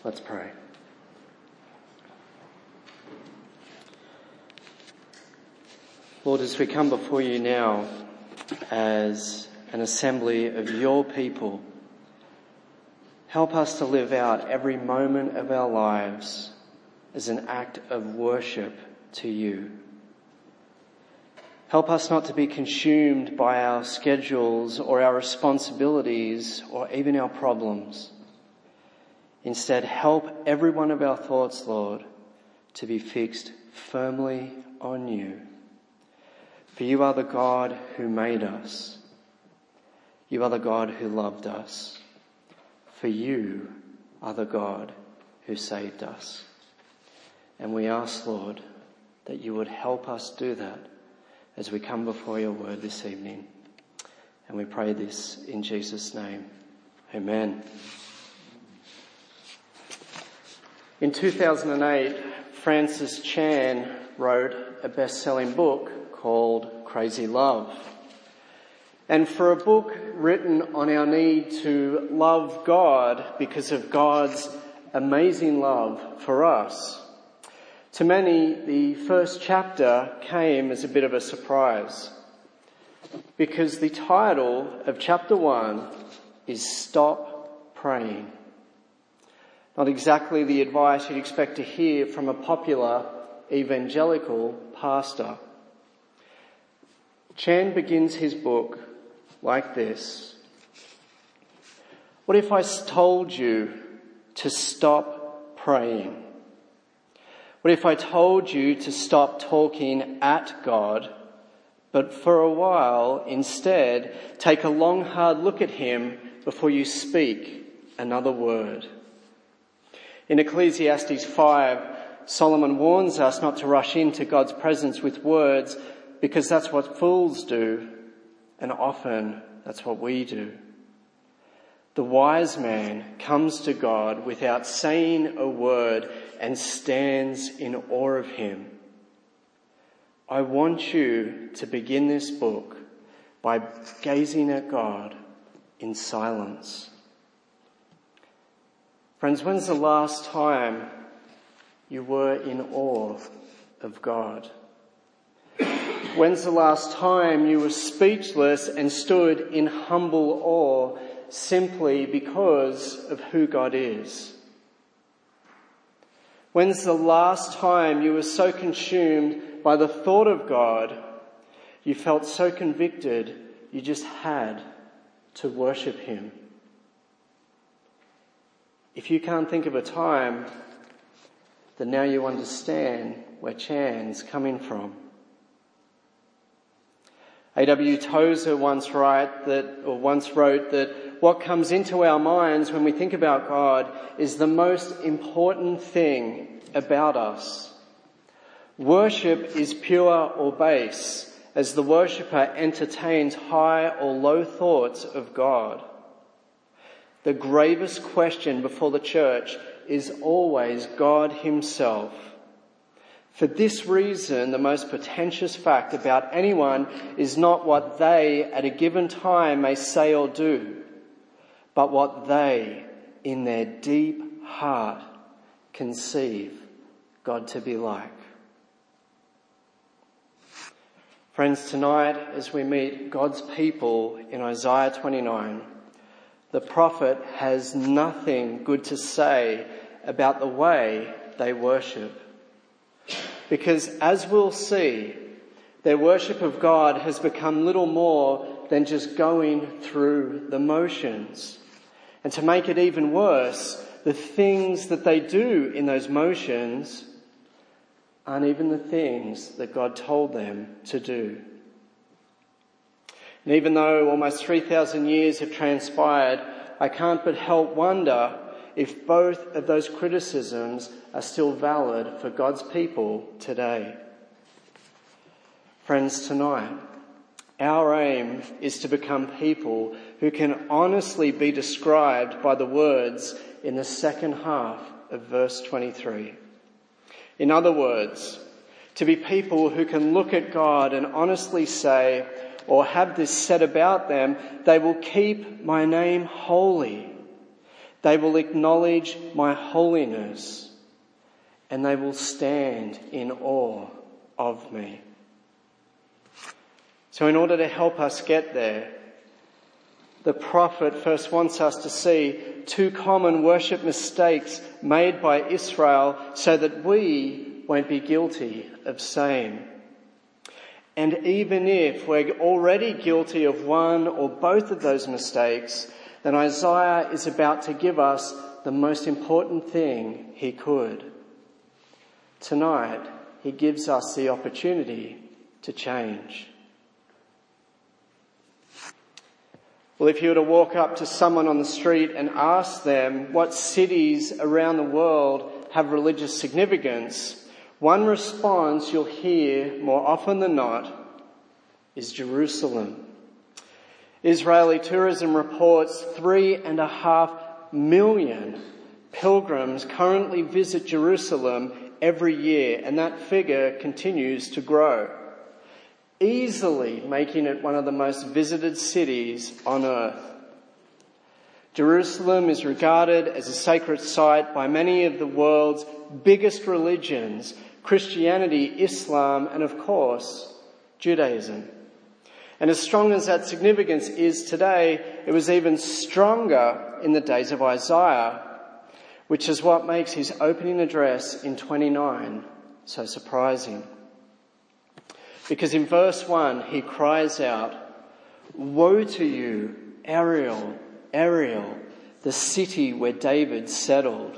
Let's pray. Lord, as we come before you now as an assembly of your people, help us to live out every moment of our lives as an act of worship to you. Help us not to be consumed by our schedules or our responsibilities or even our problems. Instead, help every one of our thoughts, Lord, to be fixed firmly on you. For you are the God who made us. You are the God who loved us. For you are the God who saved us. And we ask, Lord, that you would help us do that as we come before your word this evening. And we pray this in Jesus' name. Amen. In 2008, Francis Chan wrote a best-selling book called Crazy Love. And for a book written on our need to love God because of God's amazing love for us, to many, the first chapter came as a bit of a surprise, because the title of chapter 1 is Stop Praying. Not exactly the advice you'd expect to hear from a popular evangelical pastor. Chan begins his book like this. What if I told you to stop praying? What if I told you to stop talking at God, but for a while instead take a long hard look at him before you speak another word? In Ecclesiastes 5, Solomon warns us not to rush into God's presence with words, because that's what fools do, and often that's what we do. The wise man comes to God without saying a word and stands in awe of him. I want you to begin this book by gazing at God in silence. Friends, when's the last time you were in awe of God? When's the last time you were speechless and stood in humble awe simply because of who God is? When's the last time you were so consumed by the thought of God, you felt so convicted you just had to worship him? If you can't think of a time, then now you understand where Chan's coming from. A.W. Tozer once wrote that what comes into our minds when we think about God is the most important thing about us. Worship is pure or base as the worshipper entertains high or low thoughts of God. The gravest question before the church is always God himself. For this reason, the most pretentious fact about anyone is not what they at a given time may say or do, but what they, in their deep heart, conceive God to be like. Friends, tonight as we meet God's people in Isaiah 29, the prophet has nothing good to say about the way they worship. Because as we'll see, their worship of God has become little more than just going through the motions. And to make it even worse, the things that they do in those motions aren't even the things that God told them to do. And even though almost 3,000 years have transpired, I can't but help wonder if both of those criticisms are still valid for God's people today. Friends, tonight, our aim is to become people who can honestly be described by the words in the second half of verse 23. In other words, to be people who can look at God and honestly say, or have this said about them, they will keep my name holy. They will acknowledge my holiness, and they will stand in awe of me. So in order to help us get there, the prophet first wants us to see two common worship mistakes made by Israel so that we won't be guilty of same. And even if we're already guilty of one or both of those mistakes, then Isaiah is about to give us the most important thing he could. Tonight, he gives us the opportunity to change. Well, if you were to walk up to someone on the street and ask them what cities around the world have religious significance, one response you'll hear more often than not is Jerusalem. Israeli tourism reports 3.5 million pilgrims currently visit Jerusalem every year, and that figure continues to grow, easily making it one of the most visited cities on earth. Jerusalem is regarded as a sacred site by many of the world's biggest religions: Christianity, Islam, and of course, Judaism. And as strong as that significance is today, it was even stronger in the days of Isaiah, which is what makes his opening address in 29 so surprising. Because in verse 1, he cries out, "Woe to you, Ariel, Ariel, the city where David settled."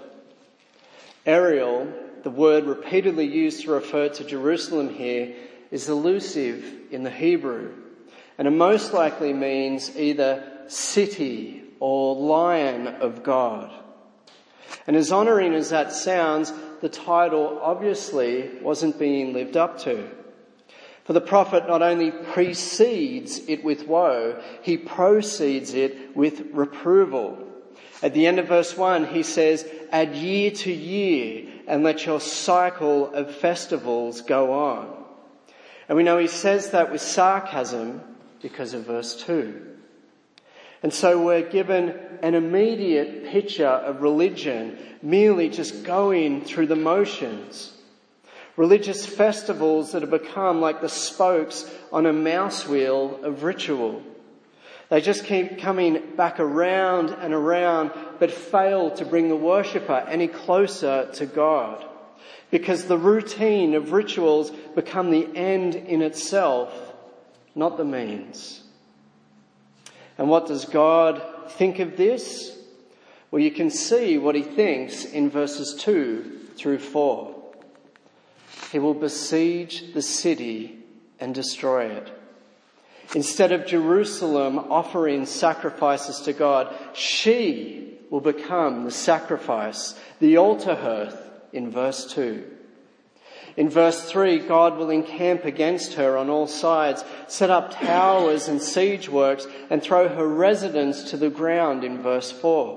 Ariel, the word repeatedly used to refer to Jerusalem here, is elusive in the Hebrew, and it most likely means either city or lion of God. And as honouring as that sounds, the title obviously wasn't being lived up to. For the prophet not only precedes it with woe, he proceeds it with reproval. At the end of verse 1, he says, "Add year to year and let your cycle of festivals go on." And we know he says that with sarcasm because of verse 2. And so we're given an immediate picture of religion merely just going through the motions. Religious festivals that have become like the spokes on a mouse wheel of ritual. They just keep coming back around and around, but fail to bring the worshipper any closer to God. Because the routine of rituals become the end in itself, not the means. And what does God think of this? Well, you can see what he thinks in verses 2 through 4. He will besiege the city and destroy it. Instead of Jerusalem offering sacrifices to God, she will become the sacrifice, the altar hearth in verse 2. In verse 3, God will encamp against her on all sides, set up towers and siege works, and throw her residence to the ground in verse 4.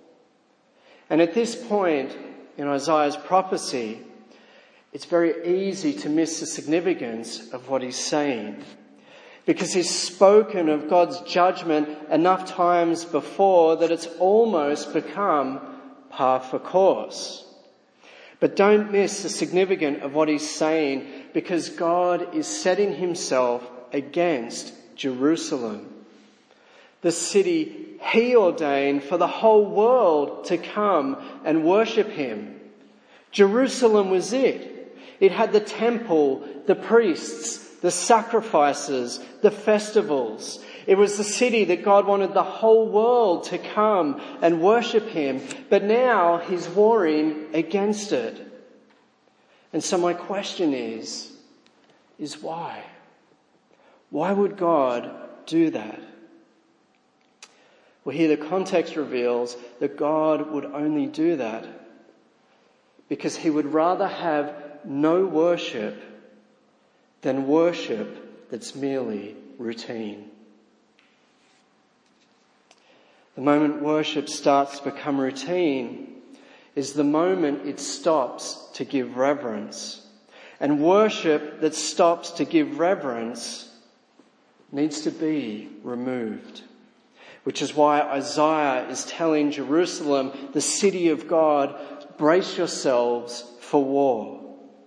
And at this point in Isaiah's prophecy, it's very easy to miss the significance of what he's saying, because he's spoken of God's judgment enough times before that it's almost become par for course. But don't miss the significance of what he's saying, because God is setting himself against Jerusalem, the city he ordained for the whole world to come and worship him. Jerusalem was it. It had the temple, the priests, the sacrifices, the festivals. It was the city that God wanted the whole world to come and worship him. But now he's warring against it. And so my question is why? Why would God do that? Well, here the context reveals that God would only do that because he would rather have no worship than worship that's merely routine. The moment worship starts to become routine is the moment it stops to give reverence. And worship that stops to give reverence needs to be removed. which is why Isaiah is telling Jerusalem, the city of God, brace yourselves for war.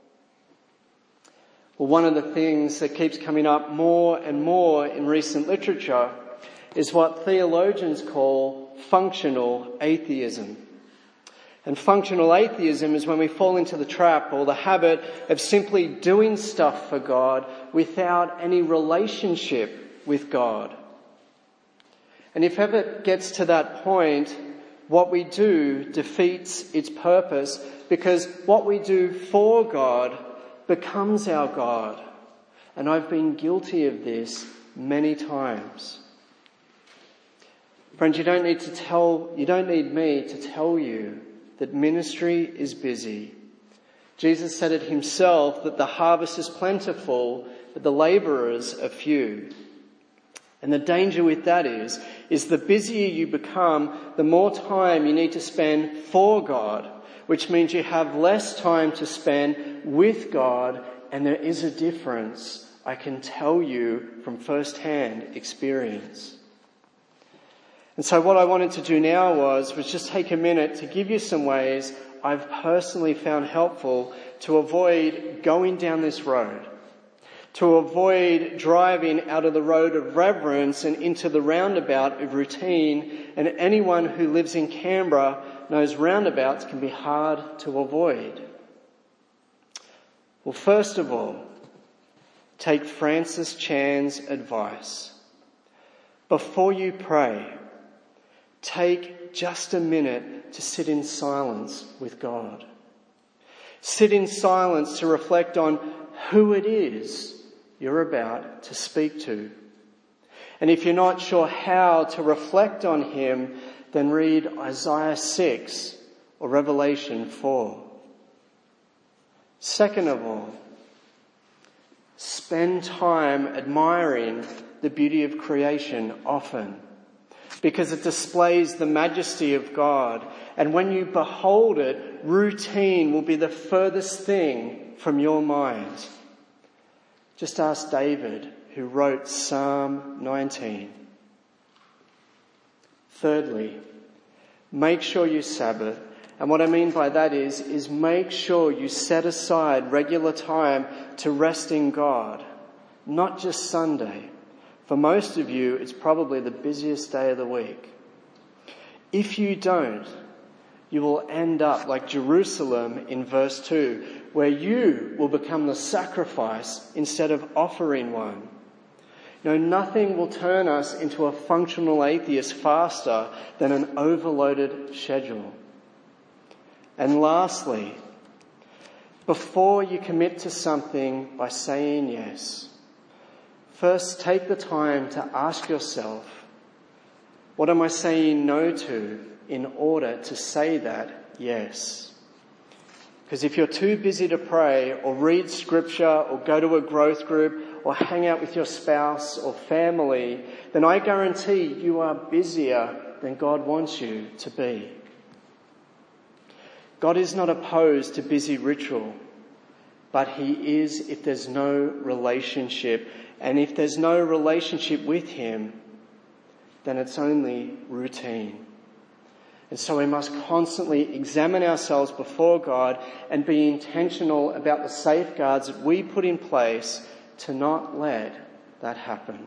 Well, one of the things that keeps coming up more and more in recent literature is what theologians call functional atheism. And functional atheism is when we fall into the trap or the habit of simply doing stuff for God without any relationship with God. And if ever it gets to that point, what we do defeats its purpose, because what we do for God becomes our God. And I've been guilty of this many times. Friends, you don't need me to tell you that ministry is busy. Jesus said it himself, that the harvest is plentiful, but the labourers are few. And the danger with that is the busier you become, the more time you need to spend for God, which means you have less time to spend with God, and there is a difference, I can tell you from first-hand experience. And so what I wanted to do now was just take a minute to give you some ways I've personally found helpful to avoid going down this road, to avoid driving out of the road of reverence and into the roundabout of routine. And anyone who lives in Canberra knows roundabouts can be hard to avoid. Well, first of all, take Francis Chan's advice. Before you pray, take just a minute to sit in silence with God. Sit in silence to reflect on who it is you're about to speak to. And if you're not sure how to reflect on him, then read Isaiah 6 or Revelation 4. Second of all, spend time admiring the beauty of creation often, because it displays the majesty of God. And when you behold it, routine will be the furthest thing from your mind. Just ask David, who wrote Psalm 19. Thirdly, make sure you Sabbath. And what I mean by that is make sure you set aside regular time to rest in God, not just Sunday. For most of you, it's probably the busiest day of the week. If you don't, you will end up like Jerusalem in verse 2, where you will become the sacrifice instead of offering one. Nothing will turn us into a functional atheist faster than an overloaded schedule. And lastly, before you commit to something by saying yes, first take the time to ask yourself, what am I saying no to in order to say that yes? Because if you're too busy to pray or read scripture or go to a growth group or hang out with your spouse or family, then I guarantee you are busier than God wants you to be. God is not opposed to busy ritual, but he is if there's no relationship. And if there's no relationship with him, then it's only routine. And so we must constantly examine ourselves before God and be intentional about the safeguards that we put in place to not let that happen.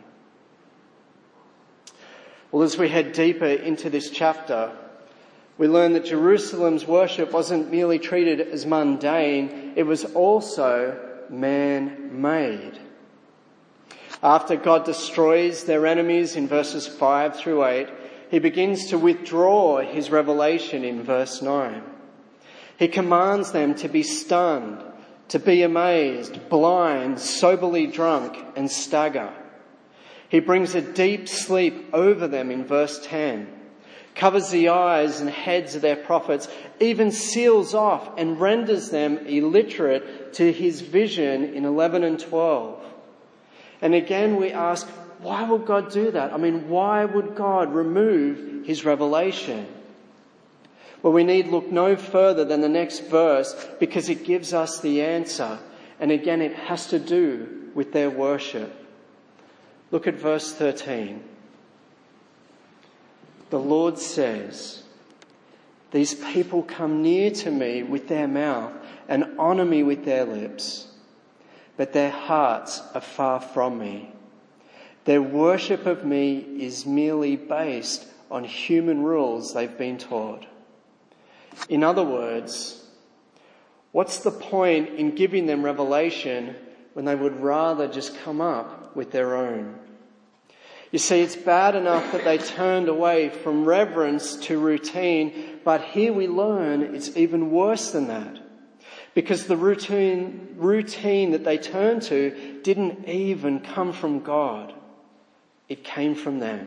Well, as we head deeper into this chapter, we learn that Jerusalem's worship wasn't merely treated as mundane, it was also man-made. After God destroys their enemies in verses 5 through 8, he begins to withdraw his revelation in verse 9. He commands them to be stunned, to be amazed, blind, soberly drunk, and stagger. He brings a deep sleep over them in verse 10, covers the eyes and heads of their prophets, even seals off and renders them illiterate to his vision in 11 and 12. And again we ask, why would God do that? Why would God remove his revelation? Well, we need look no further than the next verse, because it gives us the answer. And again, it has to do with their worship. Look at verse 13. The Lord says, "These people come near to me with their mouth and honour me with their lips, but their hearts are far from me. Their worship of me is merely based on human rules they've been taught." In other words, what's the point in giving them revelation when they would rather just come up with their own? You see, it's bad enough that they turned away from reverence to routine, but here we learn it's even worse than that. Because the routine that they turned to didn't even come from God. It came from them.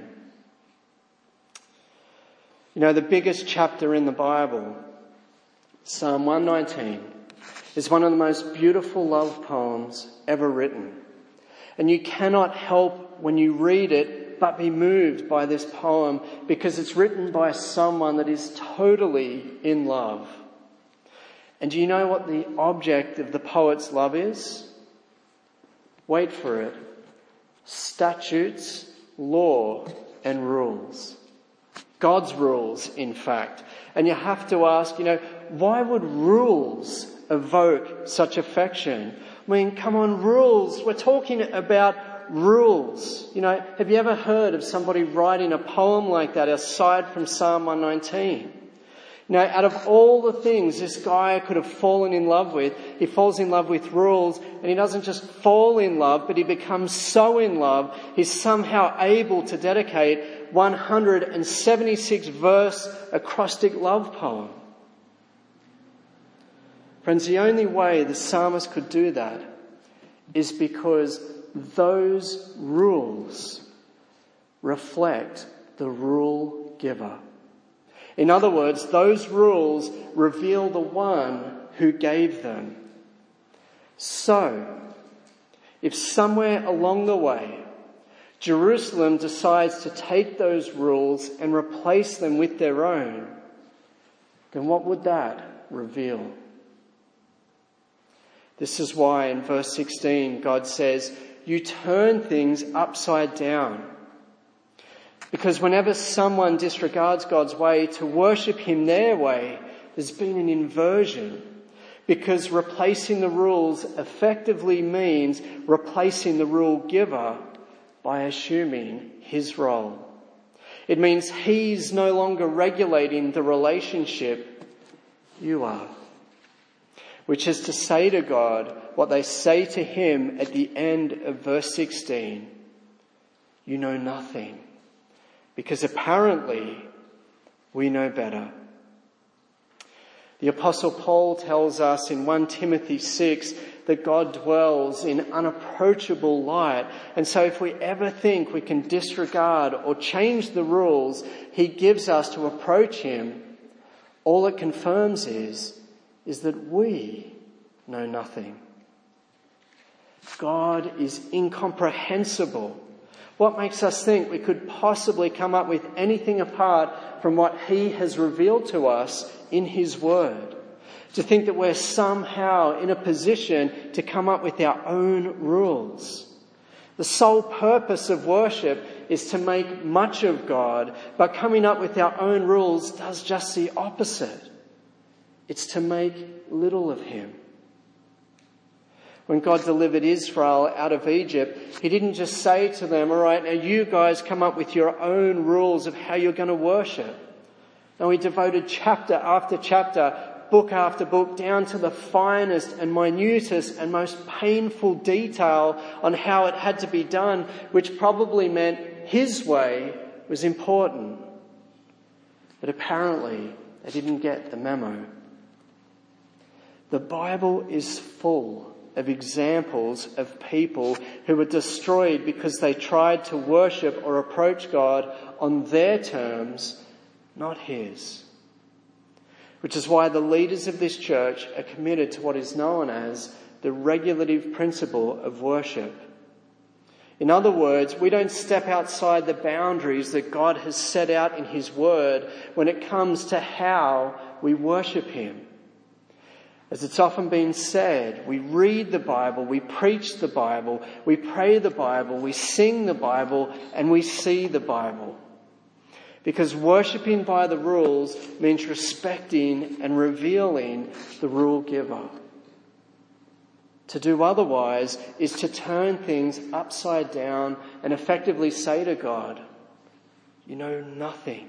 You know, the biggest chapter in the Bible, Psalm 119, is one of the most beautiful love poems ever written. And you cannot help when you read it but be moved by this poem because it's written by someone that is totally in love. And do you know what the object of the poet's love is? Wait for it. Statutes, law, and rules. God's rules, in fact. And you have to ask, why would rules evoke such affection? I mean, come on, rules. We're talking about rules. Have you ever heard of somebody writing a poem like that aside from Psalm 119? Out of all the things this guy could have fallen in love with, he falls in love with rules, and he doesn't just fall in love, but he becomes so in love, he's somehow able to dedicate 176 verse acrostic love poem. Friends, the only way the psalmist could do that is because those rules reflect the rule giver. In other words, those rules reveal the one who gave them. So, if somewhere along the way, Jerusalem decides to take those rules and replace them with their own, then what would that reveal? This is why in verse 16 God says, "You turn things upside down." Because whenever someone disregards God's way to worship him their way, there's been an inversion. Because replacing the rules effectively means replacing the rule giver by assuming his role. It means he's no longer regulating the relationship, you are. Which is to say to God what they say to him at the end of verse 16. You know nothing. Because apparently we know better. The Apostle Paul tells us in 1 Timothy 6 that God dwells in unapproachable light. And so if we ever think we can disregard or change the rules he gives us to approach him, all it confirms is that we know nothing. God is incomprehensible. What makes us think we could possibly come up with anything apart from what he has revealed to us in his word? To think that we're somehow in a position to come up with our own rules. The sole purpose of worship is to make much of God, but coming up with our own rules does just the opposite. It's to make little of him. When God delivered Israel out of Egypt, he didn't just say to them, all right, now you guys come up with your own rules of how you're going to worship. No, he devoted chapter after chapter, book after book, down to the finest and minutest and most painful detail on how it had to be done, which probably meant his way was important. But apparently they didn't get the memo. The Bible is full of examples of people who were destroyed because they tried to worship or approach God on their terms, not his. Which is why the leaders of this church are committed to what is known as the regulative principle of worship. In other words, we don't step outside the boundaries that God has set out in his word when it comes to how we worship him. As it's often been said, we read the Bible, we preach the Bible, we pray the Bible, we sing the Bible, and we see the Bible. Because worshipping by the rules means respecting and revealing the rule giver. To do otherwise is to turn things upside down and effectively say to God, "You know nothing."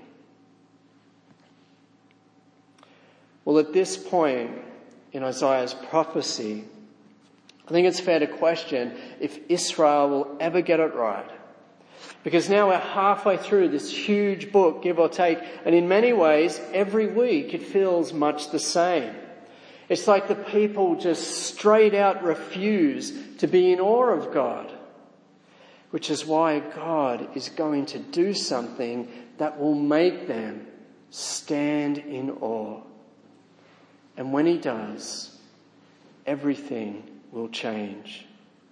Well, at this point in Isaiah's prophecy, I think it's fair to question if Israel will ever get it right. Because now we're halfway through this huge book, give or take, and in many ways, every week it feels much the same. It's like the people just straight out refuse to be in awe of God, which is why God is going to do something that will make them stand in awe. And when he does, everything will change.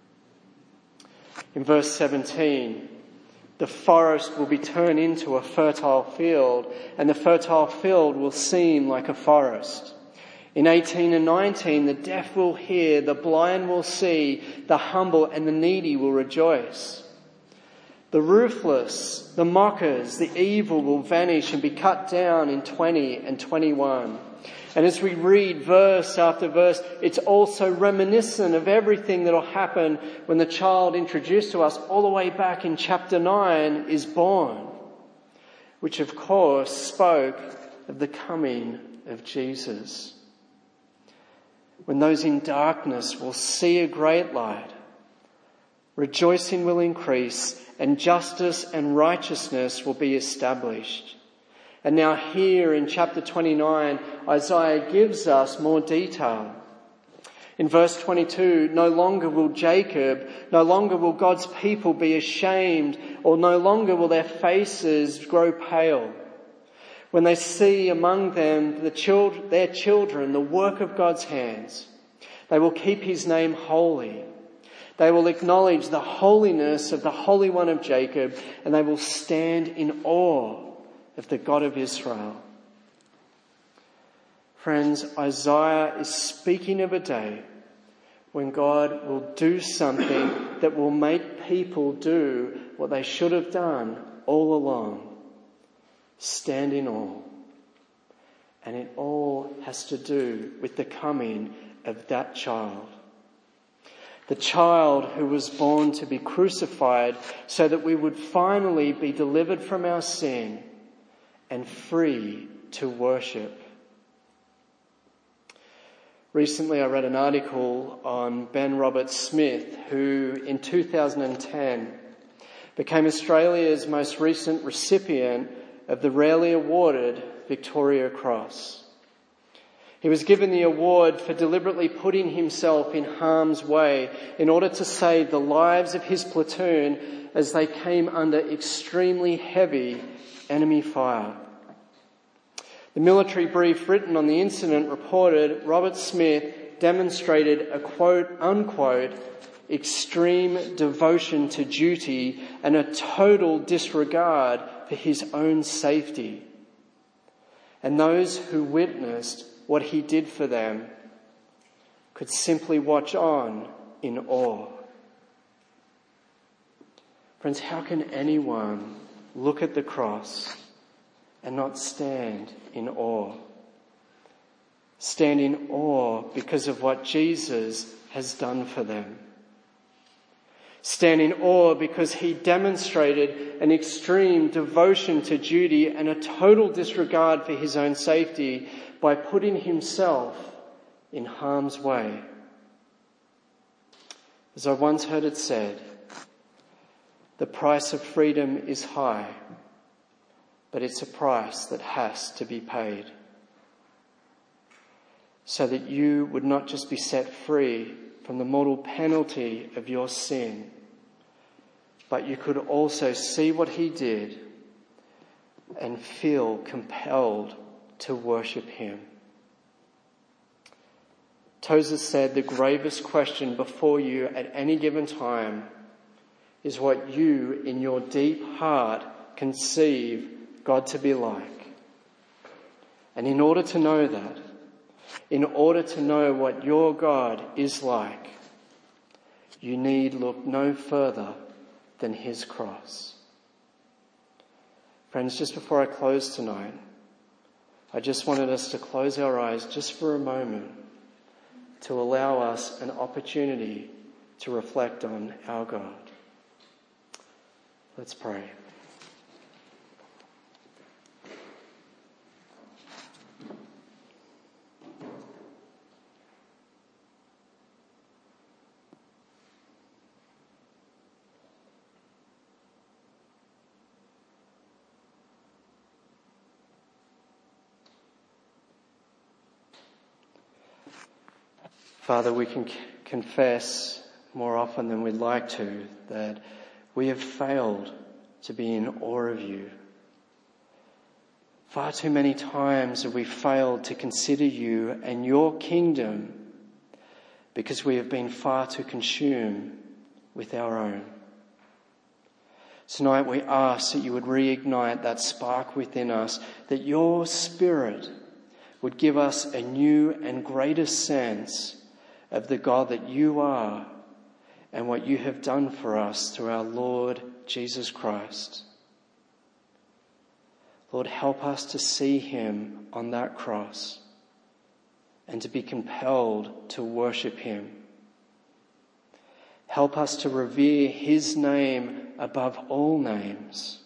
In verse 17, the forest will be turned into a fertile field, and the fertile field will seem like a forest. In 18 and 19, the deaf will hear, the blind will see, the humble and the needy will rejoice. The ruthless, the mockers, the evil will vanish and be cut down in 20 and 21. And as we read verse after verse, it's also reminiscent of everything that will happen when the child introduced to us all the way back in chapter 9 is born, which of course spoke of the coming of Jesus. When those in darkness will see a great light, rejoicing will increase, and justice and righteousness will be established. And now here in chapter 29, Isaiah gives us more detail. In verse 22, no longer will God's people be ashamed, or no longer will their faces grow pale. When they see among them their children, the work of God's hands, they will keep his name holy. They will acknowledge the holiness of the Holy One of Jacob, and they will stand in awe of the God of Israel. Friends, Isaiah is speaking of a day when God will do something that will make people do what they should have done all along. Stand in awe. And it all has to do with the coming of that child. The child who was born to be crucified so that we would finally be delivered from our sin and free to worship. Recently I read an article on Ben Roberts-Smith, who in 2010 became Australia's most recent recipient of the rarely awarded Victoria Cross. He was given the award for deliberately putting himself in harm's way in order to save the lives of his platoon as they came under extremely heavy enemy fire. The military brief written on the incident reported Roberts-Smith demonstrated a quote-unquote extreme devotion to duty and a total disregard for his own safety. And those who witnessed what he did for them could simply watch on in awe. Friends, how can anyone look at the cross and not stand in awe? Stand in awe because of what Jesus has done for them. Stand in awe because he demonstrated an extreme devotion to duty and a total disregard for his own safety by putting himself in harm's way. As I once heard it said, the price of freedom is high, but it's a price that has to be paid. So that you would not just be set free from the mortal penalty of your sin, but you could also see what he did and feel compelled to worship him. Tozer said the gravest question before you at any given time is what you in your deep heart conceive God to be like. And in order to know that, in order to know what your God is like, you need look no further than his cross. Friends, just before I close tonight, I just wanted us to close our eyes just for a moment to allow us an opportunity to reflect on our God. Let's pray. Father, we can confess more often than we'd like to that we have failed to be in awe of you. Far too many times have we failed to consider you and your kingdom because we have been far too consumed with our own. Tonight we ask that you would reignite that spark within us, that your Spirit would give us a new and greater sense of the God that you are and what you have done for us through our Lord Jesus Christ. Lord, help us to see him on that cross and to be compelled to worship him. Help us to revere his name above all names.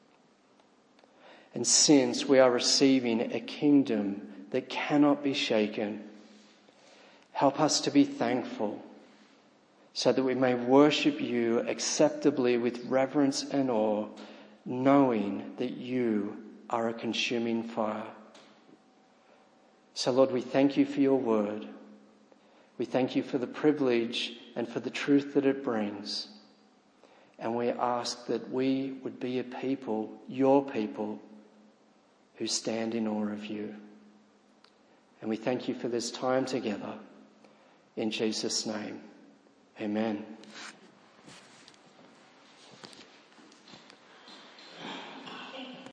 And since we are receiving a kingdom that cannot be shaken, help us to be thankful so that we may worship you acceptably with reverence and awe, knowing that you are a consuming fire. So Lord, we thank you for your word. We thank you for the privilege and for the truth that it brings. And we ask that we would be a people, your people, who stand in awe of you. And we thank you for this time together. In Jesus' name, amen.